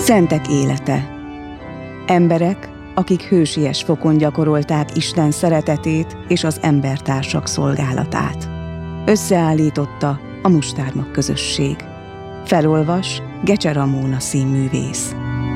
Szentek élete. Emberek, akik hősies fokon gyakorolták Isten szeretetét és az embertársak szolgálatát. Összeállította a Mustármag közösség. Felolvas Gecse Ramóna színművész.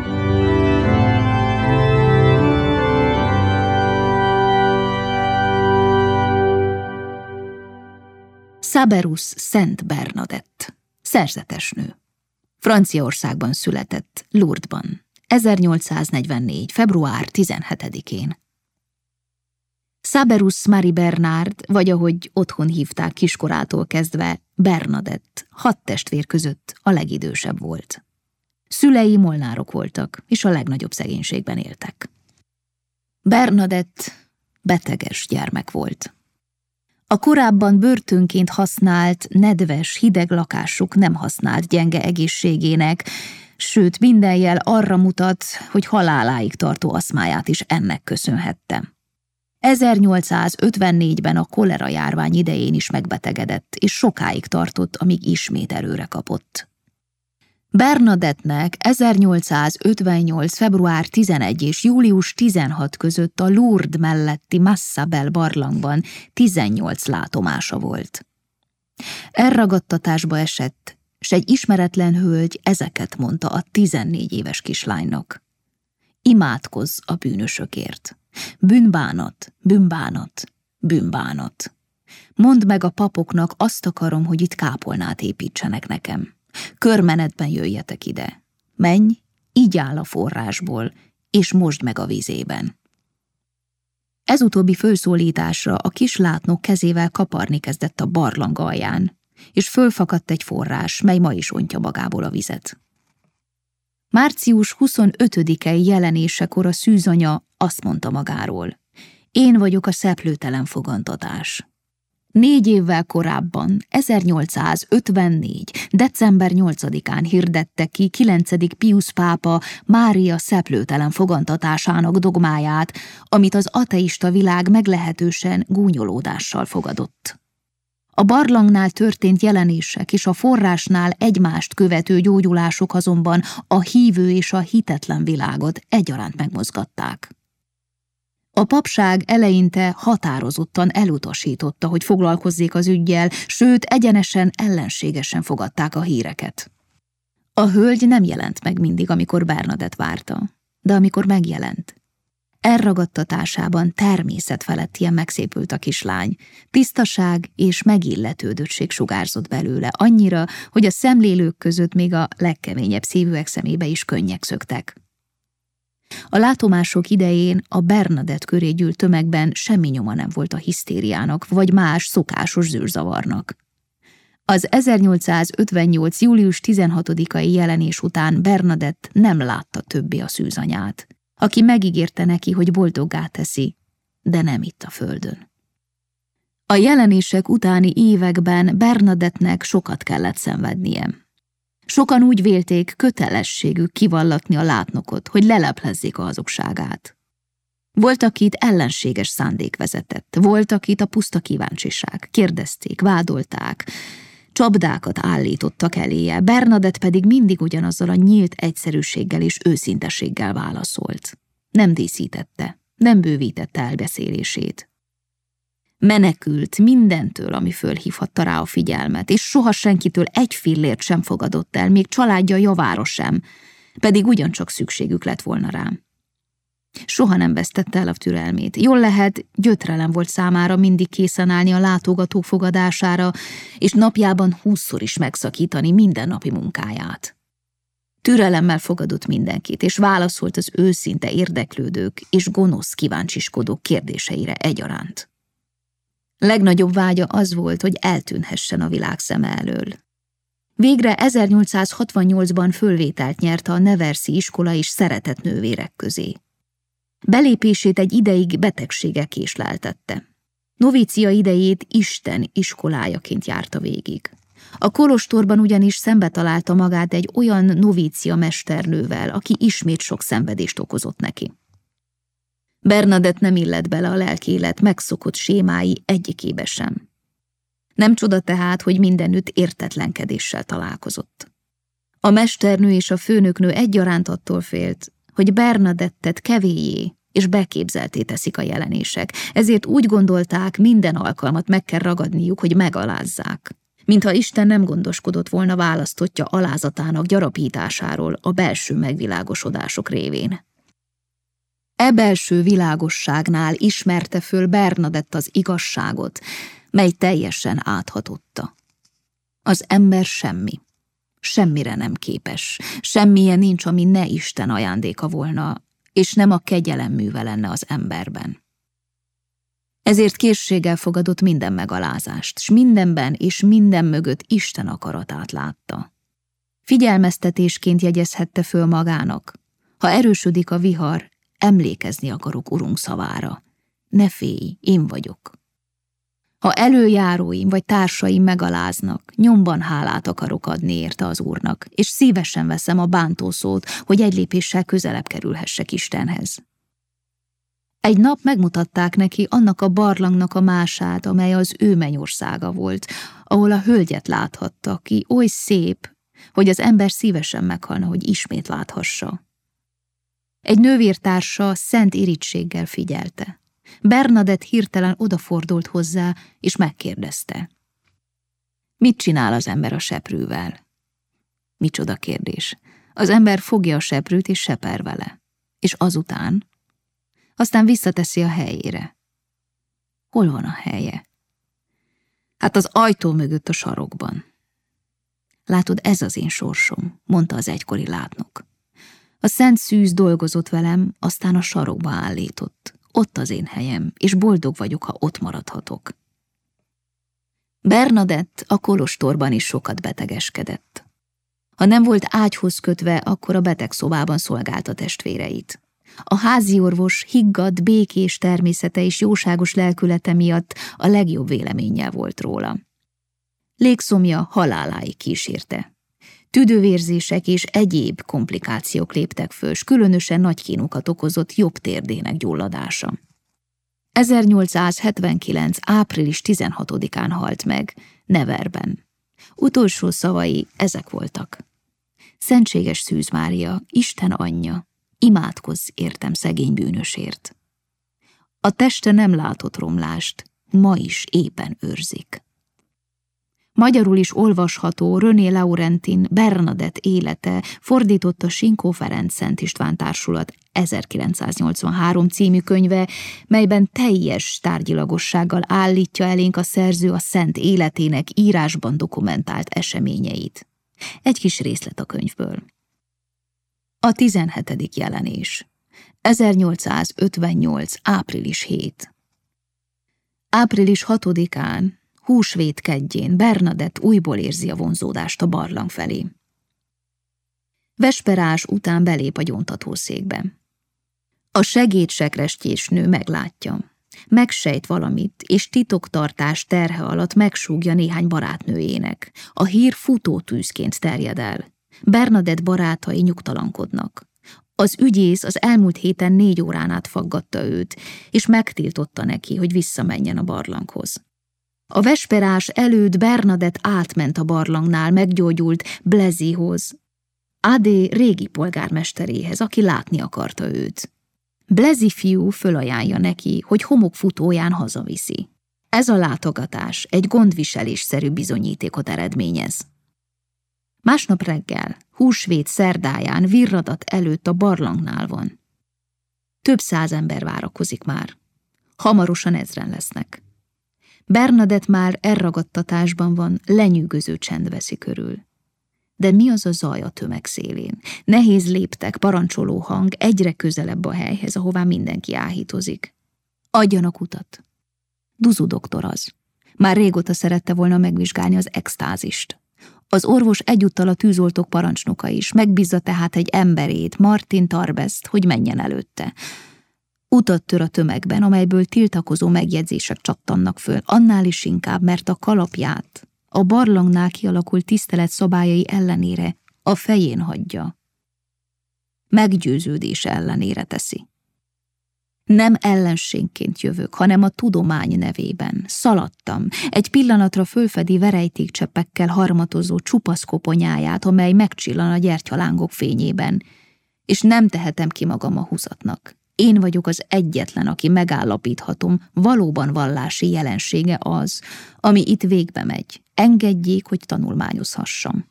Saberus Szent Bernadett, szerzetesnő. Franciaországban született, Lourdesban, 1844. február 17-én. Saberus Marie Bernard, vagy ahogy otthon hívták kiskorától kezdve, Bernadett, 6 testvér között a legidősebb volt. Szülei molnárok voltak, és a legnagyobb szegénységben éltek. Bernadett beteges gyermek volt. A korábban börtönként használt, nedves, hideg lakásuk nem használt gyenge egészségének, sőt minden jel arra mutat, hogy haláláig tartó aszmáját is ennek köszönhette. 1854-ben a kolera járvány idején is megbetegedett, és sokáig tartott, amíg ismét erőre kapott. Bernadettnek 1858. február 11 és július 16 között a Lourdes melletti Massabel barlangban 18 látomása volt. Elragadtatásba esett, s egy ismeretlen hölgy ezeket mondta a 14 éves kislánynak. Imádkozz a bűnösökért. Bűnbánat, bűnbánat, bűnbánat. Mondd meg a papoknak, azt akarom, hogy itt kápolnát építsenek nekem. Körmenetben jöjjetek ide. Menj, így áll a forrásból, és mosd meg a vizében. Ez utóbbi fölszólításra a kislátnok kezével kaparni kezdett a barlang alján, és fölfakadt egy forrás, mely ma is ontja magából a vizet. Március 25-i jelenésekor a szűzanya azt mondta magáról: én vagyok a szeplőtelen fogantatás. 4 évvel korábban, 1854. december 8-án hirdette ki 9. Piusz pápa Mária szeplőtelen fogantatásának dogmáját, amit az ateista világ meglehetősen gúnyolódással fogadott. A barlangnál történt jelenések és a forrásnál egymást követő gyógyulások azonban a hívő és a hitetlen világot egyaránt megmozgatták. A papság eleinte határozottan elutasította, hogy foglalkozzék az üggyel, sőt, egyenesen ellenségesen fogadták a híreket. A hölgy nem jelent meg mindig, amikor Bernadett várta, de amikor megjelent, elragadtatásában természetfelettien megszépült a kislány, tisztaság és megilletődöttség sugárzott belőle, annyira, hogy a szemlélők között még a legkeményebb szívűek szemébe is könnyek szöktek. A látomások idején a Bernadett köré gyűlt tömegben semmi nyoma nem volt a hisztériának, vagy más szokásos zűrzavarnak. Az 1858. július 16-ai jelenés után Bernadett nem látta többé a szűzanyát, aki megígérte neki, hogy boldoggá teszi, de nem itt a földön. A jelenések utáni években Bernadettnek sokat kellett szenvednie. Sokan úgy vélték, kötelességük kivallatni a látnokot, hogy leleplezzék a hazugságát. Volt, akit ellenséges szándék vezetett, volt, akit a puszta kíváncsiság. Kérdezték, vádolták, csapdákat állítottak eléje, Bernadett pedig mindig ugyanazzal a nyílt egyszerűséggel és őszinteséggel válaszolt. Nem díszítette, nem bővítette elbeszélését. Menekült mindentől, ami fölhívhatta rá a figyelmet, és soha senkitől egy fillért sem fogadott el, még családja javára sem, pedig ugyancsak szükségük lett volna rám. Soha nem vesztette el a türelmét. Jól lehet, gyötrelem volt számára mindig készen állni a látogatók fogadására, és napjában 20-szor is megszakítani mindennapi munkáját. Türelemmel fogadott mindenkit, és válaszolt az őszinte érdeklődők és gonosz kíváncsiskodók kérdéseire egyaránt. Legnagyobb vágya az volt, hogy eltűnhessen a világ szeme elől. Végre 1868-ban fölvételt nyert a Neverszi iskola és szeretett nővérek közé. Belépését egy ideig betegsége késleltette. Novícia idejét Isten iskolájaként járta végig. A kolostorban ugyanis szembe találta magát egy olyan novícia mesternővel, aki ismét sok szenvedést okozott neki. Bernadett nem illett bele a lelkiélet megszokott sémái egyikébe sem. Nem csoda tehát, hogy mindenütt értetlenkedéssel találkozott. A mesternő és a főnöknő egyaránt attól félt, hogy Bernadettet kevélyé és beképzelté teszik a jelenések, ezért úgy gondolták, minden alkalmat meg kell ragadniuk, hogy megalázzák. Mintha Isten nem gondoskodott volna választottja alázatának gyarapításáról a belső megvilágosodások révén. E belső világosságnál ismerte föl Bernadett az igazságot, mely teljesen áthatotta. Az ember semmi. Semmire nem képes, semmilyen nincs, ami ne Isten ajándéka volna, és nem a kegyelem műve lenne az emberben. Ezért készséggel fogadott minden megalázást, s mindenben és minden mögött Isten akaratát látta. Figyelmeztetésként jegyezhette föl magának: ha erősödik a vihar, emlékezni akarok Urunk szavára. Ne félj, én vagyok. Ha előjáróim vagy társaim megaláznak, nyomban hálát akarok adni érte az Úrnak, és szívesen veszem a bántószót, hogy egy lépéssel közelebb kerülhessek Istenhez. Egy nap megmutatták neki annak a barlangnak a mását, amely az ő mennyországa volt, ahol a hölgyet láthatta, ki oly szép, hogy az ember szívesen meghalna, hogy ismét láthassa. Egy nővértársa szent irítséggel figyelte. Bernadett hirtelen odafordult hozzá, és megkérdezte: mit csinál az ember a seprűvel? Micsoda kérdés. Az ember fogja a seprűt és seper vele. És azután visszateszi a helyére. Hol van a helye? Hát az ajtó mögött a sarokban. Látod, ez az én sorsom, mondta az egykori látnok. A szent szűz dolgozott velem, aztán a sarokba állított. Ott az én helyem, és boldog vagyok, ha ott maradhatok. Bernadett a kolostorban is sokat betegeskedett. Ha nem volt ágyhoz kötve, akkor a betegszobában szolgálta testvéreit. A háziorvos higgadt, békés természete és jóságos lelkülete miatt a legjobb véleménnyel volt róla. Légszomja haláláig kísérte. Tüdővérzések és egyéb komplikációk léptek föl, s különösen nagy kínokat okozott jobb térdének gyulladása. 1879. április 16-án halt meg, Neverben. Utolsó szavai ezek voltak: Szentséges Szűz Mária, Isten anyja, imádkozz értem szegény bűnösért. A teste nem látott romlást, ma is éppen őrzik. Magyarul is olvasható René Laurentin Bernadett élete, fordította Sinkó Ferenc Szent István Társulat 1983 című könyve, melyben teljes tárgyilagossággal állítja elénk a szerző a szent életének írásban dokumentált eseményeit. Egy kis részlet a könyvből. A 17. jelenés. 1858. április 7. Április 6-án, húsvét kedjén Bernadett újból érzi a vonzódást a barlang felé. Vesperás után belép a gyóntatószékbe. A segédsekrestyésnő meglátja. Megsejt valamit, és titoktartás terhe alatt megsúgja néhány barátnőjének. A hír futótűzként terjed el. Bernadett barátai nyugtalankodnak. Az ügyész az elmúlt héten 4 órán át faggatta őt, és megtiltotta neki, hogy visszamenjen a barlanghoz. A vesperás előtt Bernadett átment a barlangnál meggyógyult Blaisiehoz, Adé régi polgármesteréhez, aki látni akarta őt. Blaise fiú fölajánlja neki, hogy homokfutóján hazaviszi. Ez a látogatás egy gondviselésszerű bizonyítékot eredményez. Másnap reggel, húsvét szerdáján virradat előtt a barlangnál van. Több 100 ember várakozik már. Hamarosan 1000 lesznek. Bernadett már elragadtatásban van, lenyűgöző csend veszi körül. De mi az a zaj a tömeg szélén? Nehéz léptek, parancsoló hang, egyre közelebb a helyhez, ahová mindenki áhítozik. Adjanak utat. Duzu doktor az. Már régóta szerette volna megvizsgálni az extázist. Az orvos egyúttal a tűzoltók parancsnoka is, megbízza tehát egy emberét, Martin Tarbest, hogy menjen előtte. Utat tör a tömegben, amelyből tiltakozó megjegyzések csattannak föl, annál is inkább, mert a kalapját a barlangnál kialakult tisztelet szabályai ellenére a fején hagyja. Meggyőződése ellenére teszi. Nem ellenségként jövök, hanem a tudomány nevében. Szaladtam. Egy pillanatra fölfedi verejtékcseppekkel harmatozó csupasz koponyáját, amely megcsillan a gyertyalángok fényében. És nem tehetem ki magam a húzatnak. Én vagyok az egyetlen, aki megállapíthatom, valóban vallási jelensége az, ami itt végbe megy. Engedjék, hogy tanulmányozhassam.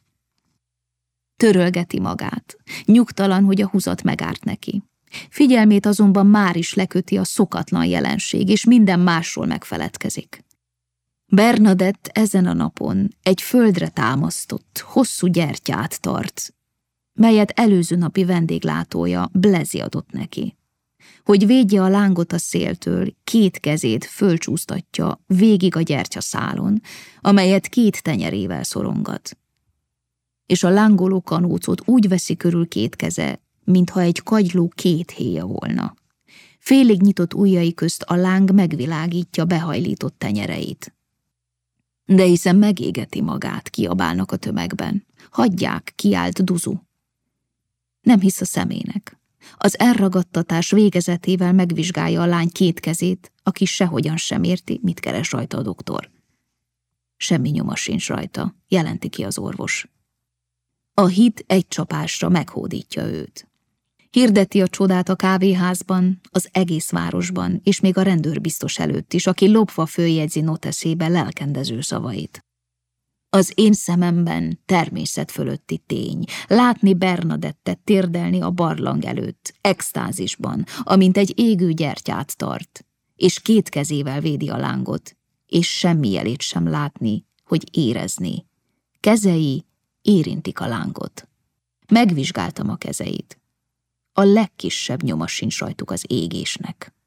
Törölgeti magát. Nyugtalan, hogy a húzat megárt neki. Figyelmét azonban már is leköti a szokatlan jelenség, és minden másról megfeledkezik. Bernadett ezen a napon egy földre támasztott, hosszú gyertyát tart, melyet előző napi vendéglátója Blezi adott neki. Hogy védje a lángot a széltől, 2 kezét fölcsúsztatja végig a gyertyaszálon, amelyet 2 tenyerével szorongat. És a lángoló kanócot úgy veszi körül 2 keze, mintha egy kagyló 2 héja volna. Félig nyitott ujjai közt a láng megvilágítja behajlított tenyereit. De hiszen megégeti magát, kiabálnak a tömegben. Hagyják, kiált Duzu. Nem hisz a szemének. Az elragadtatás végezetével megvizsgálja a lány 2 kezét, aki sehogyan sem érti, mit keres rajta a doktor. Semmi nyoma sincs rajta, jelenti ki az orvos. A hit egy csapásra meghódítja őt. Hirdeti a csodát a kávéházban, az egész városban, és még a rendőrbiztos előtt is, aki lopva följegyzi noteszébe lelkendező szavait. Az én szememben természet fölötti tény, látni Bernadettet térdelni a barlang előtt, extázisban, amint egy égő gyertyát tart, és 2 kezével védi a lángot, és semmi jelét sem látni, hogy érezni. Kezei érintik a lángot. Megvizsgáltam a kezeit. A legkisebb nyoma sincs rajtuk az égésnek.